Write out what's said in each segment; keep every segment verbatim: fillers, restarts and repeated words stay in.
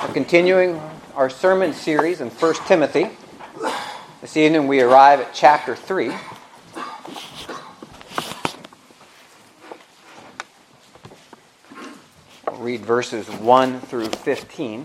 Continuing our sermon series in First Timothy. This evening we arrive at chapter three. We'll read verses one through fifteen.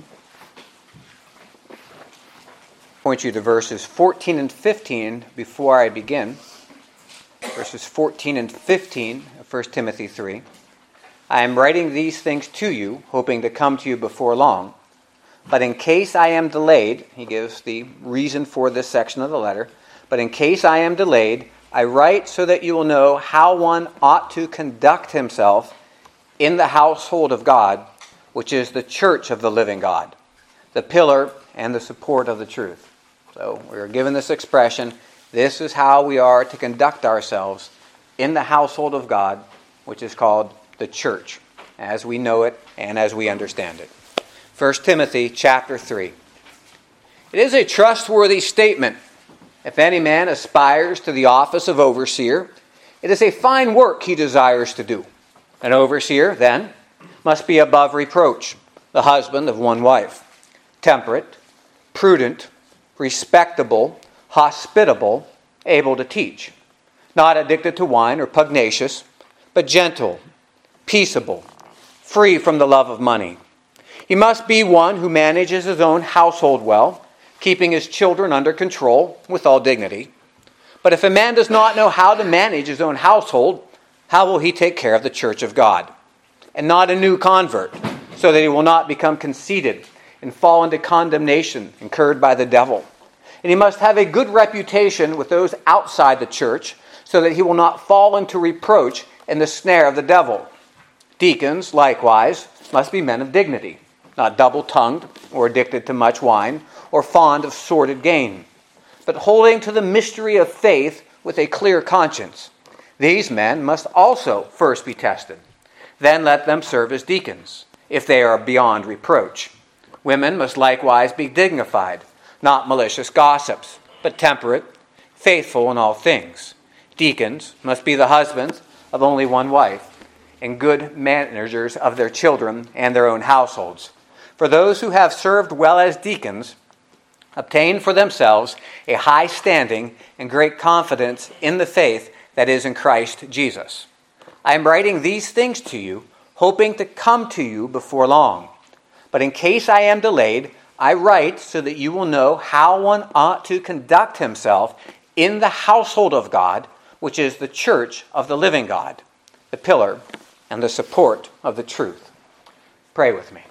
I point you to verses fourteen and fifteen before I begin. Verses fourteen and fifteen of First Timothy three. I am writing these things to you, hoping to come to you before long. But in case I am delayed, he gives the reason for this section of the letter, but in case I am delayed, I write so that you will know how one ought to conduct himself in the household of God, which is the church of the living God, the pillar and the support of the truth. So we are given this expression, this is how we are to conduct ourselves in the household of God, which is called the church, as we know it and as we understand it. First Timothy chapter three. It is a trustworthy statement. If any man aspires to the office of overseer, it is a fine work he desires to do. An overseer, then, must be above reproach, the husband of one wife, temperate, prudent, respectable, hospitable, able to teach, not addicted to wine or pugnacious, but gentle, peaceable, free from the love of money. He must be one who manages his own household well, keeping his children under control with all dignity. But if a man does not know how to manage his own household, how will he take care of the church of God? And not a new convert, so that he will not become conceited and fall into condemnation incurred by the devil. And he must have a good reputation with those outside the church, so that he will not fall into reproach and the snare of the devil. Deacons, likewise, must be men of dignity, not double-tongued or addicted to much wine or fond of sordid gain, but holding to the mystery of faith with a clear conscience. These men must also first be tested. Then let them serve as deacons, if they are beyond reproach. Women must likewise be dignified, not malicious gossips, but temperate, faithful in all things. Deacons must be the husbands of only one wife, and good managers of their children and their own households. For those who have served well as deacons obtain for themselves a high standing and great confidence in the faith that is in Christ Jesus. I am writing these things to you, hoping to come to you before long. But in case I am delayed, I write so that you will know how one ought to conduct himself in the household of God, which is the church of the living God, the pillar and the support of the truth. Pray with me.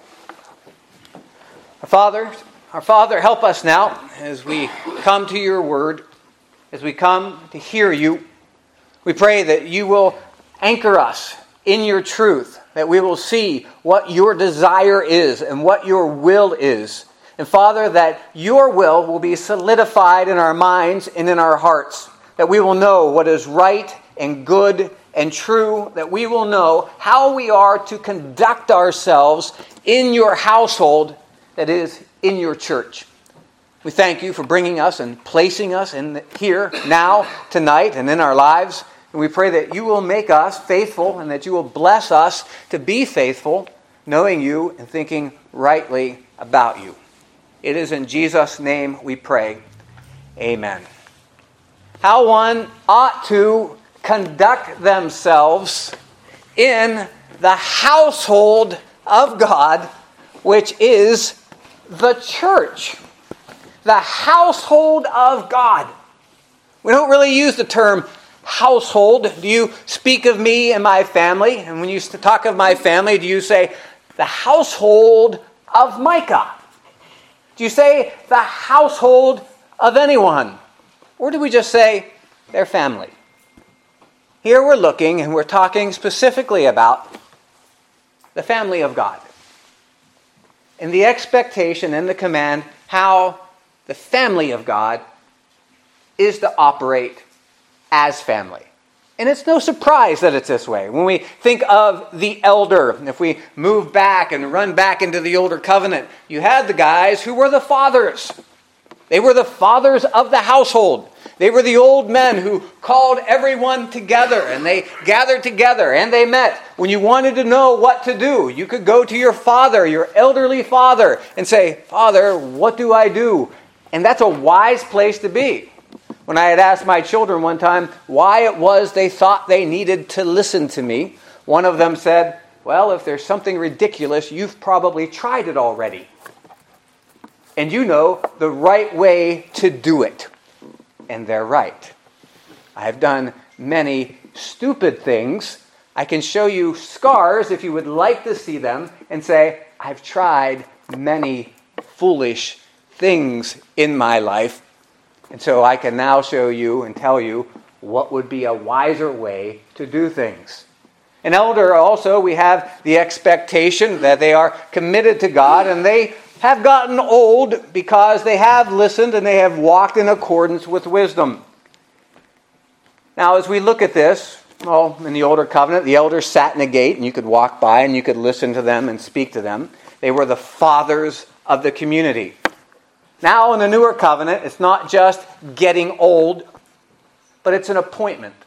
Our Father, our Father, help us now as we come to your word, as we come to hear you. We pray that you will anchor us in your truth, that we will see what your desire is and what your will is. And Father, that your will will be solidified in our minds and in our hearts, that we will know what is right and good and true, that we will know how we are to conduct ourselves in your household, that is, in your church. We thank you for bringing us and placing us in here, now, tonight, and in our lives. And we pray that you will make us faithful and that you will bless us to be faithful, knowing you and thinking rightly about you. It is in Jesus' name we pray. Amen. How one ought to conduct themselves in the household of God, which is the church. The household of God. We don't really use the term household. Do you speak of me and my family? And when you talk of my family, do you say the household of Micah? Do you say the household of anyone? Or do we just say their family? Here we're looking and we're talking specifically about the family of God. And the expectation and the command how the family of God is to operate as family. And it's no surprise that it's this way. When we think of the elder, if we move back and run back into the older covenant, you had the guys who were the fathers. They were the fathers of the household. They were the old men who called everyone together, and they gathered together and they met. When you wanted to know what to do, you could go to your father, your elderly father, and say, "Father, what do I do?" And that's a wise place to be. When I had asked my children one time why it was they thought they needed to listen to me, one of them said, "Well, if there's something ridiculous, you've probably tried it already. And you know the right way to do it." And they're right. I have done many stupid things. I can show you scars if you would like to see them and say, I've tried many foolish things in my life. And so I can now show you and tell you what would be a wiser way to do things. An elder also, we have the expectation that they are committed to God, and they have gotten old because they have listened and they have walked in accordance with wisdom. Now, as we look at this, well, in the older covenant, the elders sat in a gate and you could walk by and you could listen to them and speak to them. They were the fathers of the community. Now, in the newer covenant, it's not just getting old, but it's an appointment.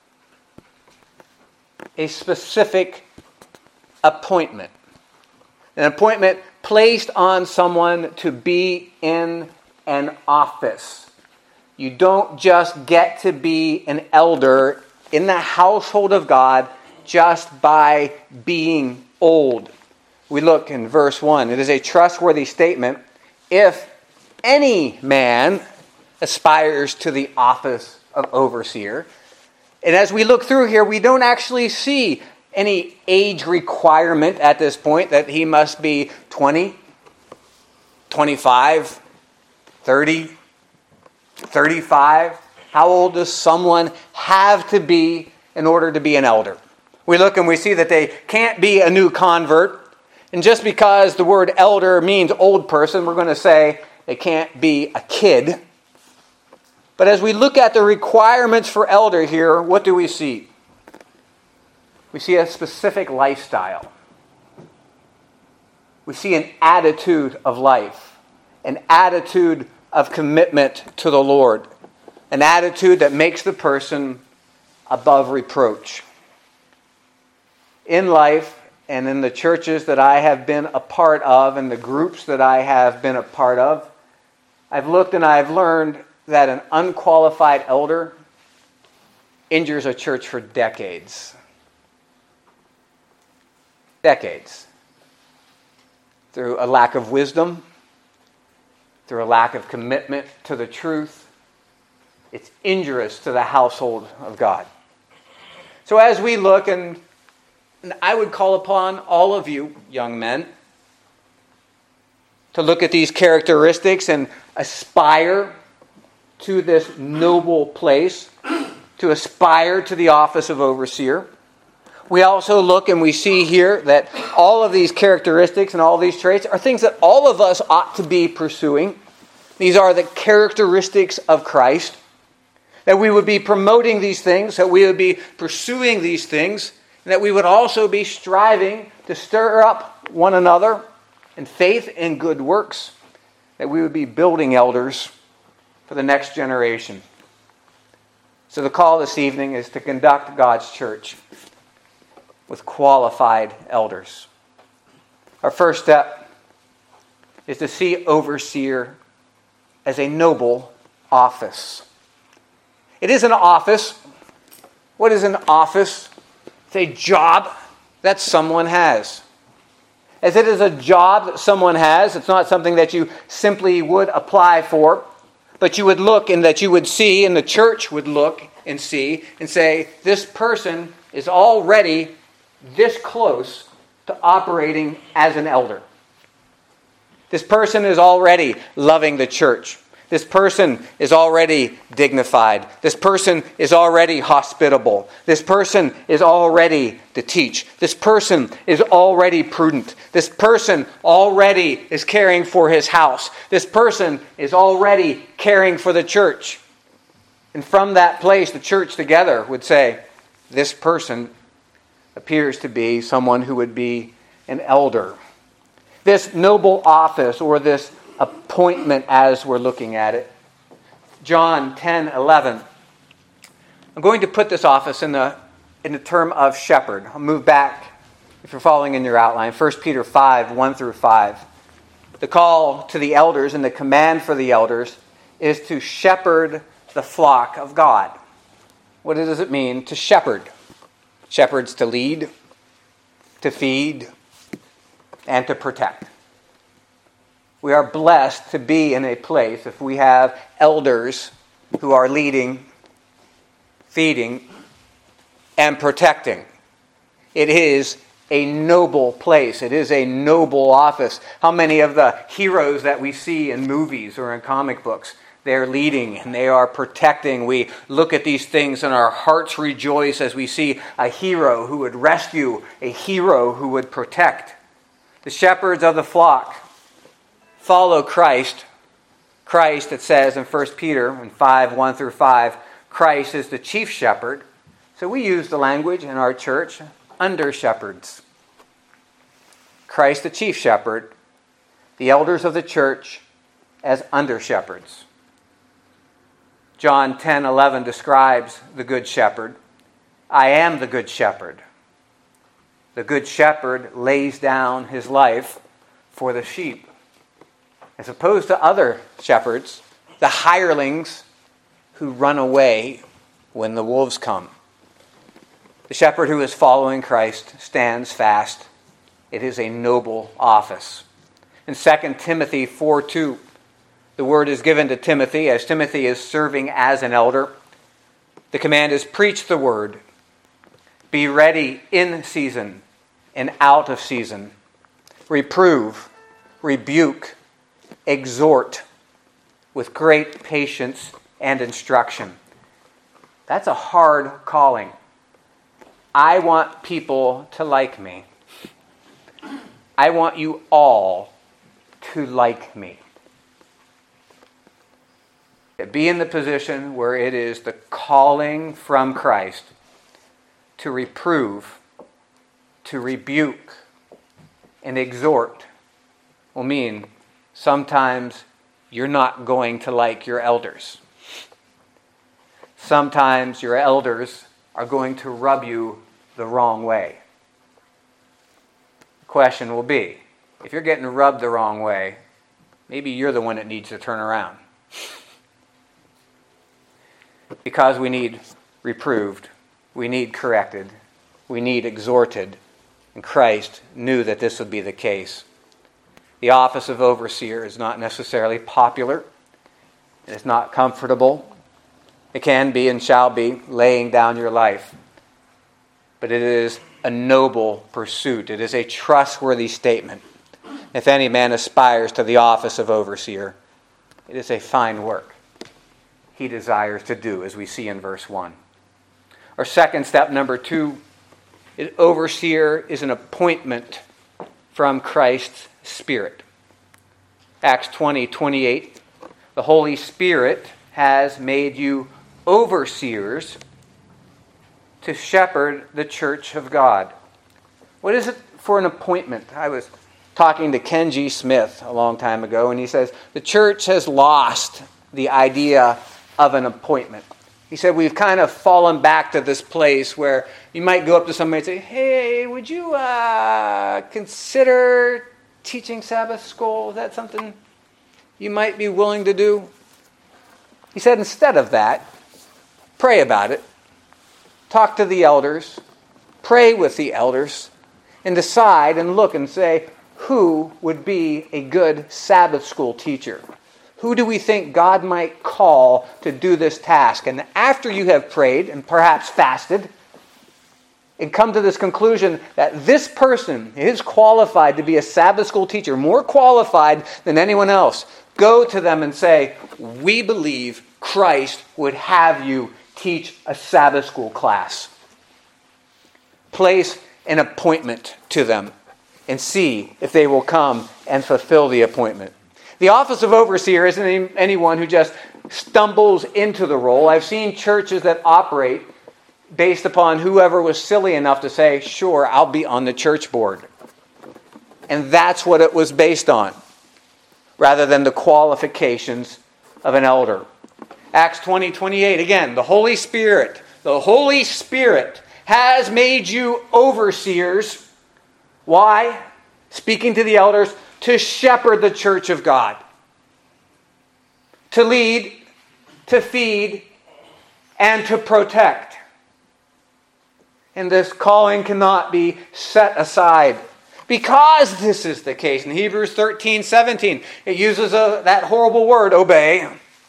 A specific appointment. An appointment placed on someone to be in an office. You don't just get to be an elder in the household of God just by being old. We look in verse one. It is a trustworthy statement. If any man aspires to the office of overseer. And as we look through here, we don't actually see any age requirement at this point that he must be twenty, twenty-five, thirty, thirty-five. How old does someone have to be in order to be an elder? We look and we see that they can't be a new convert. And just because the word elder means old person, we're going to say they can't be a kid. But as we look at the requirements for elder here, what do we see? We see a specific lifestyle. We see an attitude of life, an attitude of commitment to the Lord, an attitude that makes the person above reproach. In life and in the churches that I have been a part of and the groups that I have been a part of, I've looked and I've learned that an unqualified elder injures a church for decades. Decades. Through a lack of wisdom, through a lack of commitment to the truth. It's injurious to the household of God. So as we look, and, and I would call upon all of you, young men, to look at these characteristics and aspire to this noble place, to aspire to the office of overseer. We also look and we see here that all of these characteristics and all these traits are things that all of us ought to be pursuing. These are the characteristics of Christ. That we would be promoting these things, that we would be pursuing these things, and that we would also be striving to stir up one another in faith and good works, that we would be building elders for the next generation. So the call this evening is to conduct God's church with qualified elders. Our first step is to see overseer as a noble office. It is an office. What is an office? It's a job that someone has. As it is a job that someone has, it's not something that you simply would apply for, but you would look and that you would see, and the church would look and see and say, this person is already this close to operating as an elder. This person is already loving the church. This person is already dignified. This person is already hospitable. This person is already to teach. This person is already prudent. This person already is caring for his house. This person is already caring for the church. And from that place, the church together would say, this person appears to be someone who would be an elder. This noble office or this appointment as we're looking at it. John ten eleven. I'm going to put this office in the in the term of shepherd. I'll move back if you're following in your outline. First Peter five, one through five. The call to the elders and the command for the elders is to shepherd the flock of God. What does it mean to shepherd? Shepherds to lead, to feed, and to protect. We are blessed to be in a place if we have elders who are leading, feeding, and protecting. It is a noble place. It is a noble office. How many of the heroes that we see in movies or in comic books, they're leading and they are protecting. We look at these things and our hearts rejoice as we see a hero who would rescue, a hero who would protect. The shepherds of the flock follow Christ. Christ, it says in First Peter in five, one through five, Christ is the chief shepherd. So we use the language in our church, under shepherds. Christ the chief shepherd, the elders of the church as under shepherds. John ten eleven describes the good shepherd. I am the good shepherd. The good shepherd lays down his life for the sheep. As opposed to other shepherds, the hirelings who run away when the wolves come. The shepherd who is following Christ stands fast. It is a noble office. In Second Timothy four two, the word is given to Timothy as Timothy is serving as an elder. The command is preach the word. Be ready in season and out of season. Reprove, rebuke, exhort with great patience and instruction. That's a hard calling. I want people to like me. I want you all to like me. Be in the position where it is the calling from Christ to reprove, to rebuke, and exhort will mean sometimes you're not going to like your elders. Sometimes your elders are going to rub you the wrong way. The question will be, if you're getting rubbed the wrong way, maybe you're the one that needs to turn around. Because we need reproved, we need corrected, we need exhorted, and Christ knew that this would be the case. The office of overseer is not necessarily popular. It is not comfortable. It can be and shall be laying down your life. But it is a noble pursuit. It is a trustworthy statement. If any man aspires to the office of overseer, it is a fine work he desires to do, as we see in verse one. Our second step, number two, is overseer is an appointment from Christ's Spirit. Acts twenty twenty-eight, the Holy Spirit has made you overseers to shepherd the church of God. What is it for an appointment? I was talking to Ken G. Smith a long time ago, and he says, the church has lost the idea of an appointment. He said, we've kind of fallen back to this place where you might go up to somebody and say, hey, would you uh, consider teaching Sabbath school? Is that something you might be willing to do? He said, instead of that, pray about it. Talk to the elders. Pray with the elders. And decide and look and say, who would be a good Sabbath school teacher? Who do we think God might call to do this task? And after you have prayed and perhaps fasted, and come to this conclusion that this person is qualified to be a Sabbath school teacher, more qualified than anyone else, go to them and say, we believe Christ would have you teach a Sabbath school class. Place an appointment to them and see if they will come and fulfill the appointment. The office of overseer isn't anyone who just stumbles into the role. I've seen churches that operate based upon whoever was silly enough to say, sure, I'll be on the church board. And that's what it was based on. rather than the qualifications of an elder. Acts twenty twenty-eight, again, the Holy Spirit, the Holy Spirit has made you overseers. Why? Speaking to the elders, to shepherd the church of God. To lead, to feed, and to protect. And this calling cannot be set aside. Because this is the case. In Hebrews thirteen seventeen, it uses a, that horrible word, obey.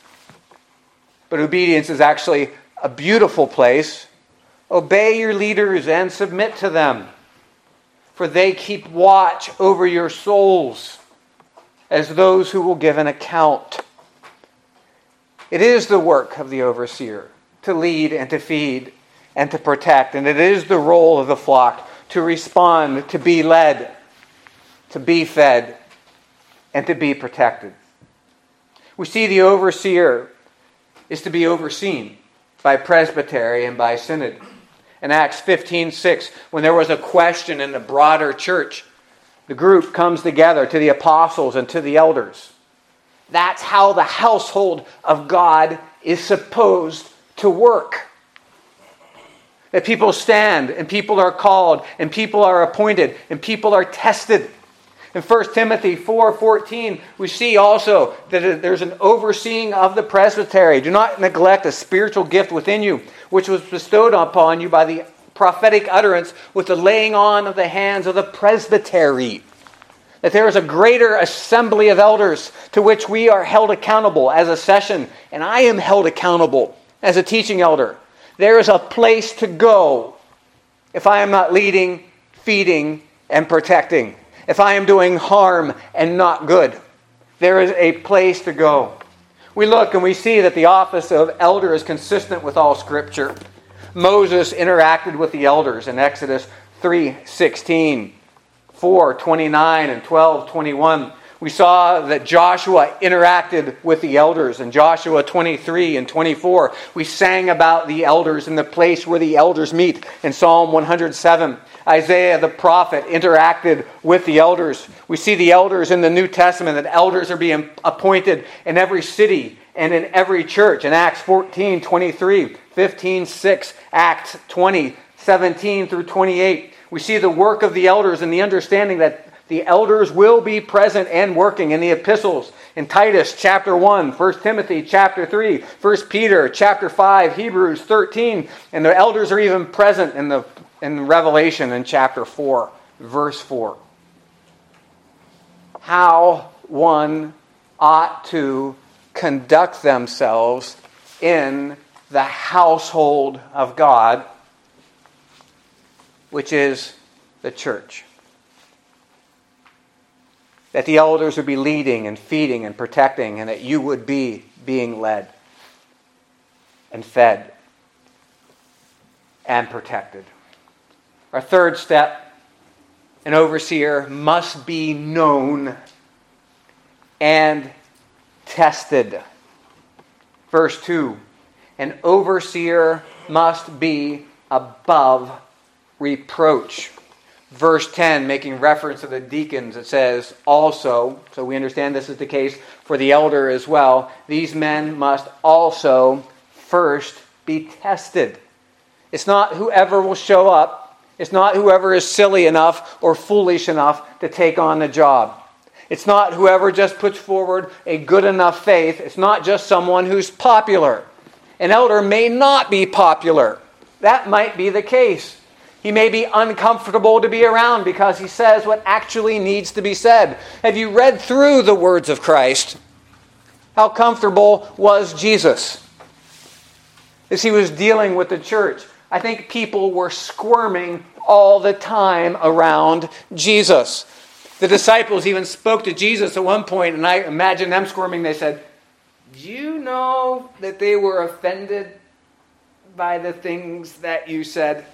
But obedience is actually a beautiful place. Obey your leaders and submit to them, for they keep watch over your souls as those who will give an account. It is the work of the overseer to lead and to feed and to protect, and it is the role of the flock to respond, to be led, to be fed, and to be protected. We see the overseer is to be overseen by presbytery and by synod. In Acts fifteen six, when there was a question in the broader church, the group comes together to the apostles and to the elders. That's how the household of God is supposed to work. That people stand and people are called and people are appointed and people are tested. In First Timothy four fourteen, we see also that there's an overseeing of the presbytery. Do not neglect a spiritual gift within you, which was bestowed upon you by the prophetic utterance with the laying on of the hands of the presbytery. That there is a greater assembly of elders to which we are held accountable as a session, and I am held accountable as a teaching elder. There is a place to go if I am not leading, feeding, and protecting. If I am doing harm and not good, there is a place to go. We look and we see that the office of elder is consistent with all Scripture. Moses interacted with the elders in Exodus three sixteen, four twenty-nine, and twelve twenty-one. We saw that Joshua interacted with the elders in Joshua twenty-three and twenty-four. We sang about the elders in the place where the elders meet in Psalm one hundred seven. Isaiah the prophet interacted with the elders. We see the elders in the New Testament, that elders are being appointed in every city and in every church. In Acts fourteen twenty-three, fifteen six, Acts twenty seventeen through twenty-eight. We see the work of the elders and the understanding that the elders will be present and working in the epistles. In Titus chapter one, First Timothy chapter three, First Peter chapter five, Hebrews thirteen, and the elders are even present in the in Revelation in chapter four, verse four. How one ought to conduct themselves in the household of God, which is the church. That the elders would be leading and feeding and protecting, and that you would be being led and fed and protected. Our third step, an overseer must be known and tested. Verse two, an overseer must be above reproach. Verse ten, making reference to the deacons, it says, also, so we understand this is the case for the elder as well, these men must also first be tested. It's not whoever will show up. It's not whoever is silly enough or foolish enough to take on the job. It's not whoever just puts forward a good enough faith. It's not just someone who's popular. An elder may not be popular. That might be the case. He may be uncomfortable to be around because he says what actually needs to be said. Have you read through the words of Christ? How comfortable was Jesus as he was dealing with the church? I think people were squirming all the time around Jesus. The disciples even spoke to Jesus at one point, and I imagine them squirming. They said, "Do you know that they were offended by the things that you said?"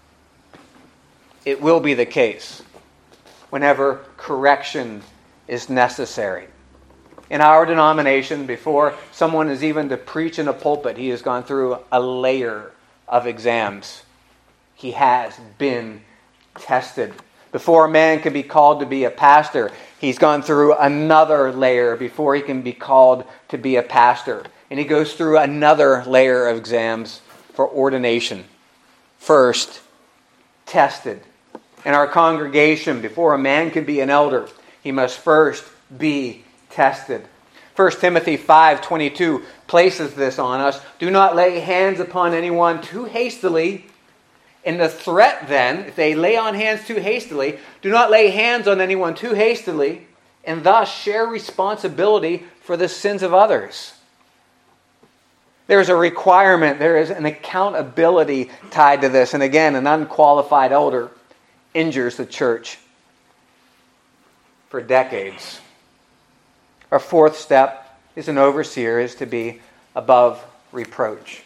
It will be the case whenever correction is necessary. In our denomination, before someone is even to preach in a pulpit, he has gone through a layer of exams. He has been tested. Before a man can be called to be a pastor, He's gone through another layer before he can be called to be a pastor. And he goes through another layer of exams for ordination. First, tested. In our congregation, before a man can be an elder, he must first be tested. First Timothy five twenty-two places this on us. Do not lay hands upon anyone too hastily. And the threat then, if they lay on hands too hastily, do not lay hands on anyone too hastily, and thus share responsibility for the sins of others. There's a requirement, there is an accountability tied to this. And again, an unqualified elder injures the church for decades. Our fourth step is an overseer is to be above reproach.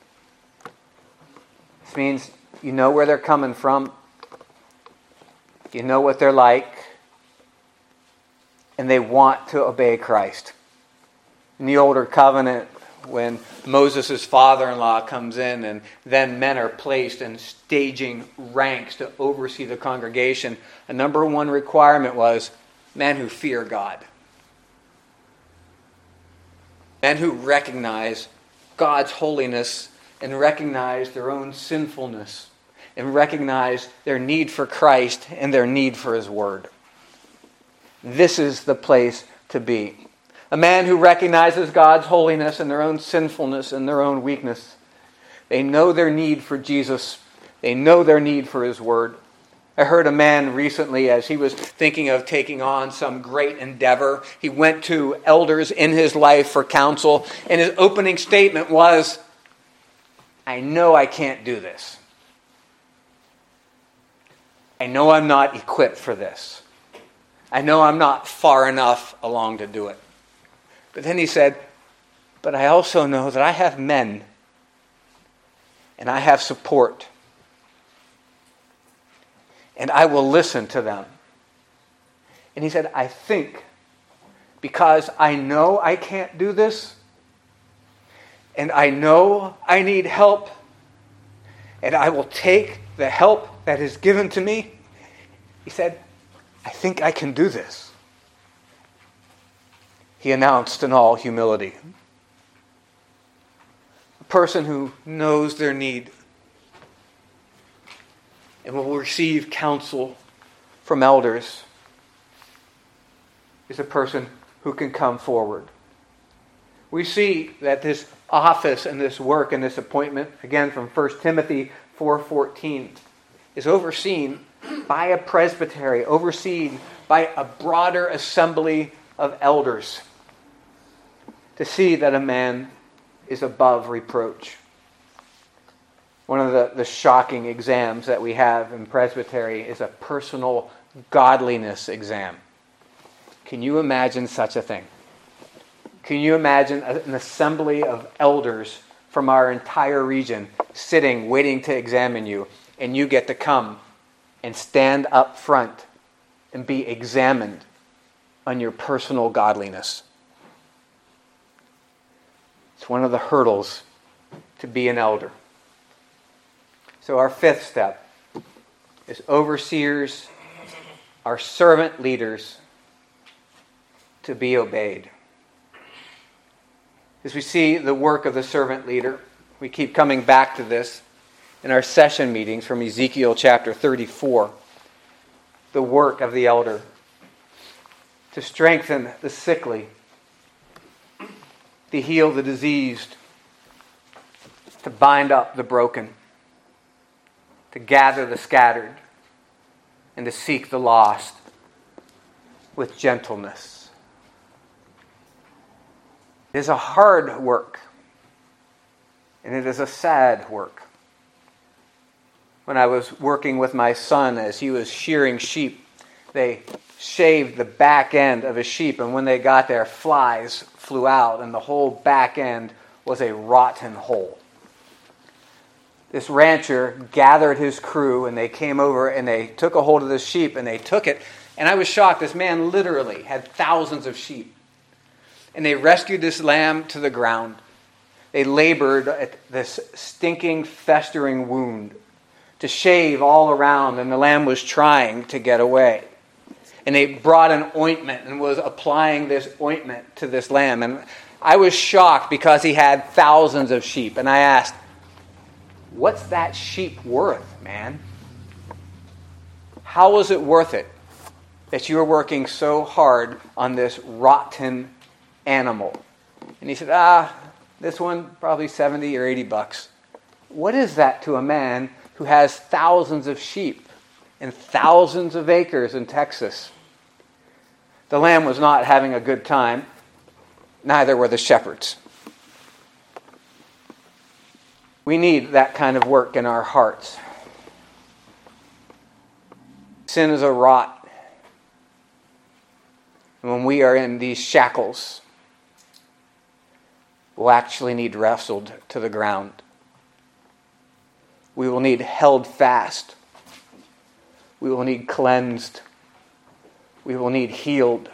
This means you know where they're coming from. You know what they're like. And they want to obey Christ. In the older covenant, when Moses' father-in-law comes in and then men are placed in staging ranks to oversee the congregation, a number one requirement was men who fear God. Men who recognize God's holiness and recognize their own sinfulness and recognize their need for Christ and their need for His Word. This is the place to be. A man who recognizes God's holiness and their own sinfulness and their own weakness. They know their need for Jesus. They know their need for His Word. I heard a man recently, as he was thinking of taking on some great endeavor, he went to elders in his life for counsel, and his opening statement was, I know I can't do this. I know I'm not equipped for this. I know I'm not far enough along to do it. But then he said, but I also know that I have men and I have support. And I will listen to them. And he said, I think because I know I can't do this, and I know I need help, and I will take the help that is given to me. He said, I think I can do this. He announced in all humility. A person who knows their need and will receive counsel from elders is a person who can come forward. We see that this office and this work and this appointment, again from First Timothy four fourteen, is overseen by a presbytery, overseen by a broader assembly of elders, to see that a man is above reproach. One of the, the shocking exams that we have in presbytery is a personal godliness exam. Can you imagine such a thing? Can you imagine an assembly of elders from our entire region sitting, waiting to examine you, and you get to come and stand up front and be examined on your personal godliness? It's one of the hurdles to be an elder. So our fifth step is overseers, our servant leaders, to be obeyed. As we see the work of the servant leader, we keep coming back to this in our session meetings from Ezekiel chapter thirty-four. The work of the elder to strengthen the sickly, to heal the diseased, to bind up the broken, to gather the scattered, and to seek the lost with gentleness. It is a hard work, and it is a sad work. When I was working with my son as he was shearing sheep, they shaved the back end of a sheep, and when they got there, flies flew out, and the whole back end was a rotten hole. This rancher gathered his crew, and they came over, and they took a hold of this sheep, and they took it, and I was shocked. This man literally had thousands of sheep. And they rescued this lamb to the ground. They labored at this stinking, festering wound to shave all around, and the lamb was trying to get away. And they brought an ointment and was applying this ointment to this lamb. And I was shocked because he had thousands of sheep. And I asked, what's that sheep worth, man? How was it worth it that you were working so hard on this rotten animal? And he said, ah, this one probably seventy or eighty bucks. What is that to a man who has thousands of sheep and thousands of acres in Texas? The lamb was not having a good time. Neither were the shepherds. We need that kind of work in our hearts. Sin is a rot. And when we are in these shackles, we'll actually need wrestled to the ground. We will need held fast. We will need cleansed. We will need healed.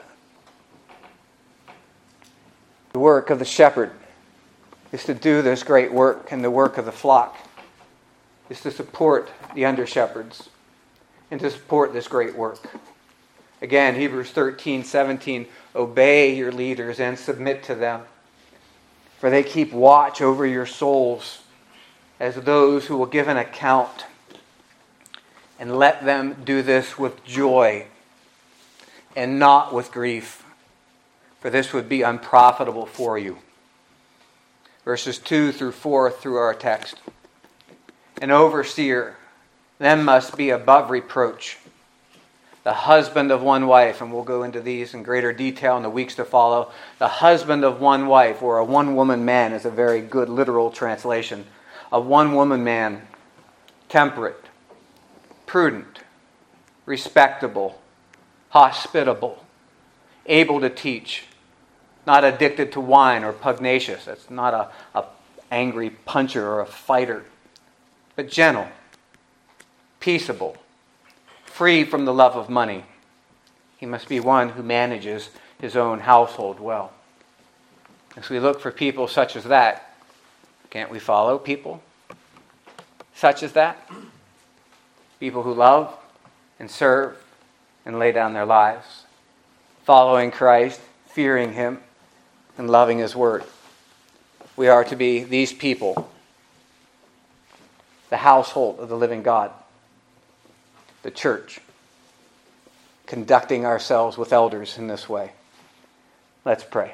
The work of the shepherd is to do this great work, and the work of the flock is to support the under-shepherds and to support this great work. Again, Hebrews thirteen seventeen, obey your leaders and submit to them, for they keep watch over your souls as those who will give an account. And let them do this with joy and not with grief, for this would be unprofitable for you. Verses two through four through our text. An overseer then must be above reproach, the husband of one wife, and we'll go into these in greater detail in the weeks to follow. The husband of one wife, or a one-woman man, is a very good literal translation. A one-woman man, temperate, prudent, respectable, hospitable, able to teach, not addicted to wine or pugnacious. That's not a, a angry puncher or a fighter, but gentle, peaceable, free from the love of money. He must be one who manages his own household well. As we look for people such as that, can't we follow people such as that? People who love and serve and lay down their lives, following Christ, fearing Him, and loving His Word. We are to be these people, the household of the living God, the church, conducting ourselves with elders in this way. Let's pray.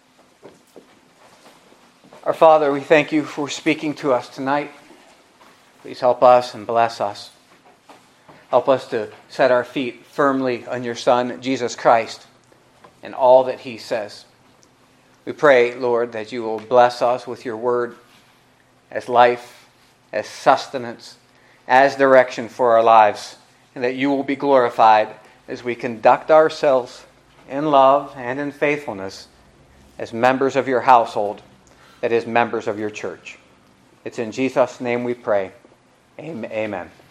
Our Father, we thank you for speaking to us tonight. Please help us and bless us. Help us to set our feet firmly on your Son, Jesus Christ, and all that He says. We pray, Lord, that you will bless us with your word as life, as sustenance, as direction for our lives, and that you will be glorified as we conduct ourselves in love and in faithfulness as members of your household, that is, members of your church. It's in Jesus' name we pray. Amen.